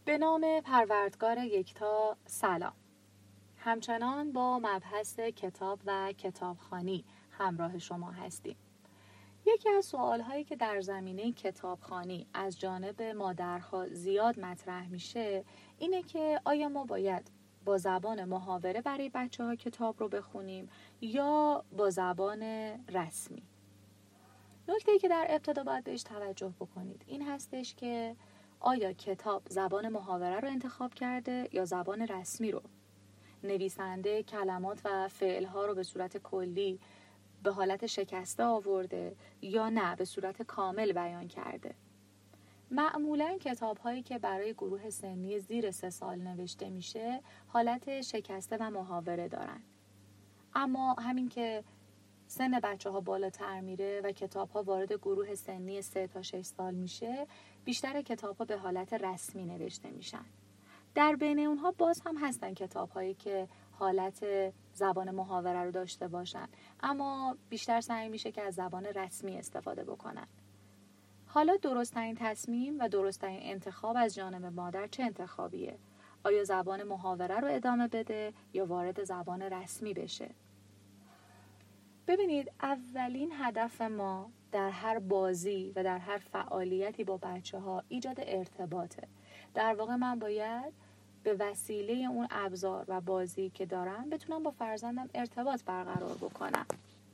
به نام پروردگار یکتا سلام. همچنان با مبحث کتاب و کتابخوانی همراه شما هستیم. یکی از سوالهایی که در زمینه کتابخوانی از جانب مادرها زیاد مطرح میشه اینه که آیا ما باید با زبان محاوره برای بچه‌ها کتاب رو بخونیم یا با زبان رسمی؟ نکته‌ای که در ابتدا باید بهش توجه بکنید این هستش که آیا کتاب زبان محاوره رو انتخاب کرده یا زبان رسمی رو؟ نویسنده کلمات و فعلها رو به صورت کلی به حالت شکسته آورده یا نه به صورت کامل بیان کرده؟ معمولاً کتاب‌هایی که برای گروه سنی زیر 3 سال نوشته میشه حالت شکسته و محاوره دارن. اما همین که سن بچه‌ها بالاتر میره و کتاب‌ها وارد گروه سنی 3 تا 6 سال میشه، بیشتر کتاب‌ها به حالت رسمی نوشته میشن. در بین اونها باز هم هستن کتاب‌هایی که حالت زبان محاوره رو داشته باشن، اما بیشتر سعی میشه که از زبان رسمی استفاده بکنن. حالا درست‌ترین تصمیم و درست‌ترین انتخاب از جانب مادر چه انتخابیه؟ آیا زبان محاوره رو ادامه بده یا وارد زبان رسمی بشه؟ ببینید، اولین هدف ما در هر بازی و در هر فعالیتی با بچه‌ها ایجاد ارتباطه. در واقع من باید به وسیله اون ابزار و بازی که دارم بتونم با فرزندم ارتباط برقرار بکنم.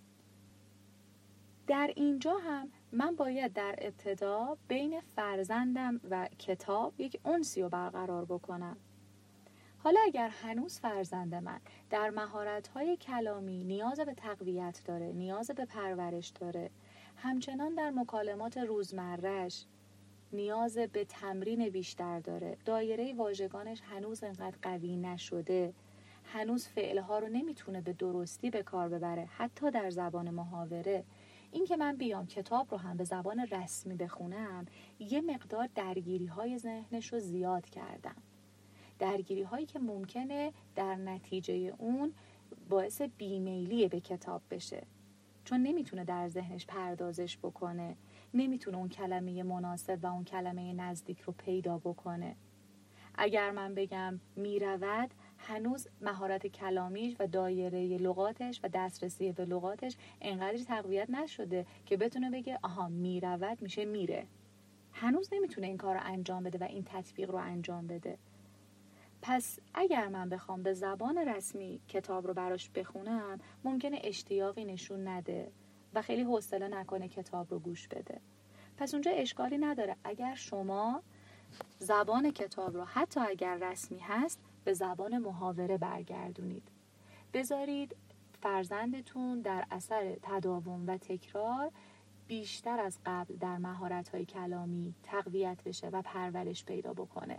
در اینجا هم من باید در ابتدا بین فرزندم و کتاب یک انسی رو برقرار بکنم. حالا اگر هنوز فرزند من در مهارت‌های کلامی نیاز به تقویت داره، نیاز به پرورش داره، همچنان در مکالمات روزمره‌اش نیاز به تمرین بیشتر داره، دایره واژگانش هنوز انقدر قوی نشده، هنوز فعلها رو نمیتونه به درستی به کار ببره، حتی در زبان محاوره، این که من بیام کتاب رو هم به زبان رسمی بخونم یه مقدار درگیری‌های ذهنش رو زیاد کردم. درگیری هایی که ممکنه در نتیجه اون باعث بیمیلی به کتاب بشه، چون نمیتونه در ذهنش پردازش بکنه، نمیتونه اون کلمه مناسب و اون کلمه نزدیک رو پیدا بکنه. اگر من بگم میرود، هنوز مهارت کلامیش و دایره لغاتش و دسترسی به لغاتش انقدر تقویت نشده که بتونه بگه آها میرود میشه میره. هنوز نمیتونه این کار رو انجام بده و این تطبیق رو انجام بده. پس اگر من بخوام به زبان رسمی کتاب رو براش بخونم ممکنه اشتیاقی نشون نده و خیلی حوصله نکنه کتاب رو گوش بده. پس اونجا اشکالی نداره اگر شما زبان کتاب رو حتی اگر رسمی هست به زبان محاوره برگردونید. بذارید فرزندتون در اثر تداوم و تکرار بیشتر از قبل در مهارت‌های کلامی تقویت بشه و پرورش پیدا بکنه.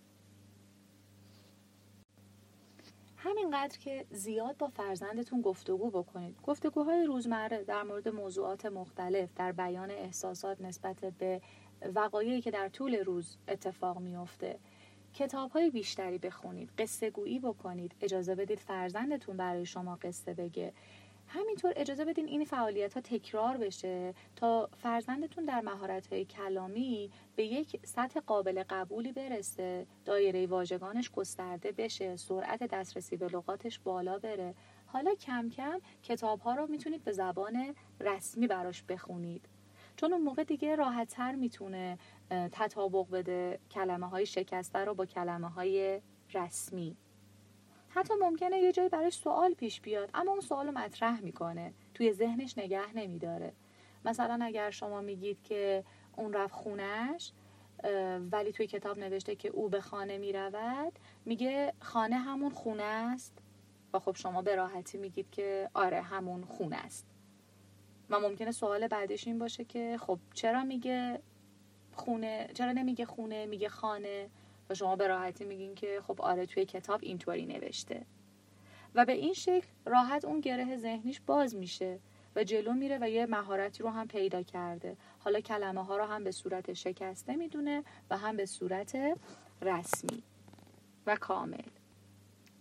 همینقدر که زیاد با فرزندتون گفتگو بکنید. گفتگوهای روزمره در مورد موضوعات مختلف، در بیان احساسات نسبت به وقایعی که در طول روز اتفاق میفته. کتاب‌های بیشتری بخونید، قصه گویی بکنید، اجازه بدید فرزندتون برای شما قصه بگه. همینطور اجازه بدین این فعالیت‌ها تکرار بشه تا فرزندتون در مهارت‌های کلامی به یک سطح قابل قبولی برسه، دایره واژگانش گسترده بشه، سرعت دسترسی به لغاتش بالا بره. حالا کم کم کتاب‌ها رو میتونید به زبان رسمی براش بخونید، چون اون موقع دیگه راحت‌تر میتونه تطابق بده کلمه‌های شکسته رو با کلمه‌های رسمی. حتی ممکنه یه جایی براش سوال پیش بیاد اما اون سوالو مطرح میکنه، توی ذهنش نگه نمیداره. مثلا اگر شما میگید که اون رفت خونش ولی توی کتاب نوشته که او به خانه میرود، میگه خانه همون خونه است و خب شما به راحتی میگید که آره همون خونه است. و ممکنه سوال بعدش این باشه که خب چرا میگه خونه، چرا نمیگه خونه میگه خانه؟ و شما به راحتی میگین که خب آره توی کتاب اینطوری نوشته. و به این شکل راحت اون گره ذهنیش باز میشه و جلو میره و یه مهارتی رو هم پیدا کرده. حالا کلمه ها رو هم به صورت شکسته میدونه و هم به صورت رسمی و کامل.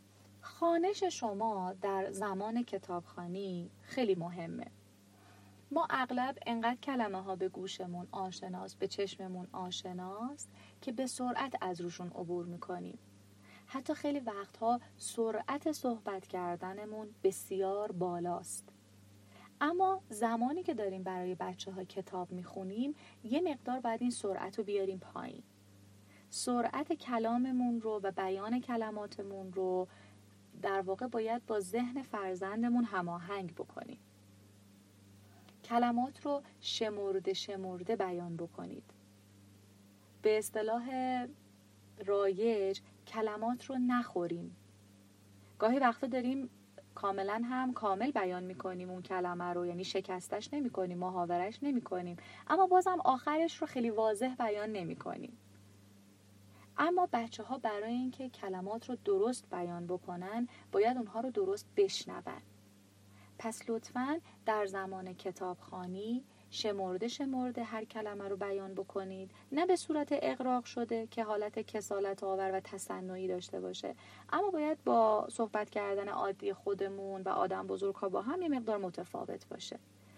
خوانش شما در زمان کتابخوانی خیلی مهمه. ما اغلب انقدر کلمه ها به گوشمون آشناست، به چشممون آشناست که به سرعت از روشون عبور میکنیم. حتی خیلی وقتها سرعت صحبت کردنمون بسیار بالاست. اما زمانی که داریم برای بچه‌ها کتاب میخونیم یه مقدار باید این سرعت رو بیاریم پایین. سرعت کلاممون رو و بیان کلماتمون رو در واقع باید با ذهن فرزندمون هماهنگ بکنیم. کلمات رو شمرده بیان بکنید. به اصطلاح رایج کلمات رو نخوریم. گاهی وقتا داریم کاملا هم کامل بیان میکنیم اون کلمه رو، یعنی شکستش نمیکنیم، محاورش نمیکنیم، اما بازم آخرش رو خیلی واضح بیان نمیکنیم. اما بچه ها برای اینکه کلمات رو درست بیان بکنن باید اونها رو درست بشنون. پس لطفاً در زمان کتابخوانی شمرده هر کلمه رو بیان بکنید، نه به صورت اغراق شده که حالت کسالت آور و تصنعی داشته باشه، اما باید با صحبت کردن عادی خودمون و آدم بزرگ‌ها با هم یه مقدار متفاوت باشه.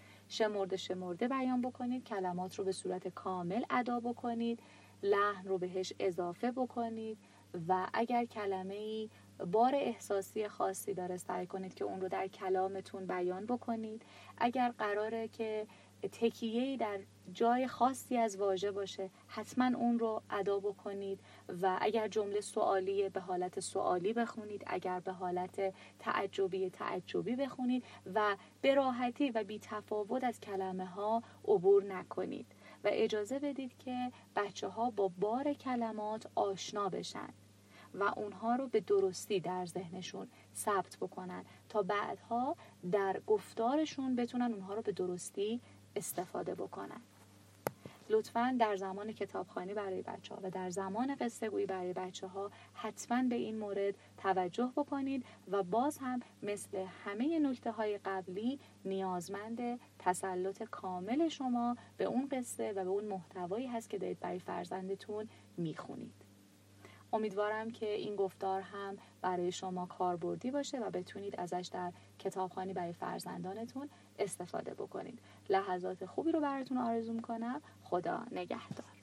شمرده بیان بکنید، کلمات رو به صورت کامل ادا بکنید، لحن رو بهش اضافه بکنید و اگر کلمه‌ای بار احساسی خاصی داره سعی کنید که اون رو در کلامتون بیان بکنید. اگر قراره که تکیه‌ای در جای خاصی از واژه باشه حتما اون رو ادا بکنید و اگر جمله سوالیه به حالت سوالی بخونید، اگر به حالت تعجبی بخونید و به راحتی و بی تفاوت از کلمه ها عبور نکنید و اجازه بدید که بچه ها با بار کلمات آشنا بشن و اونها رو به درستی در ذهنشون ثبت بکنن تا بعدها در گفتارشون بتونن اونها رو به درستی استفاده بکنن. لطفاً در زمان کتابخوانی برای بچه‌ها و در زمان قصه گویی برای بچه‌ها حتماً به این مورد توجه بکنید و باز هم مثل همه نکته‌های قبلی نیازمند تسلط کامل شما به اون قصه و به اون محتوایی هست که دارید برای فرزندتون میخونید. امیدوارم که این گفتار هم برای شما کاربردی باشه و بتونید ازش در کتابخوانی برای فرزندانتون استفاده بکنید. لحظات خوبی رو براتون آرزو می‌کنم. خدا نگهدار.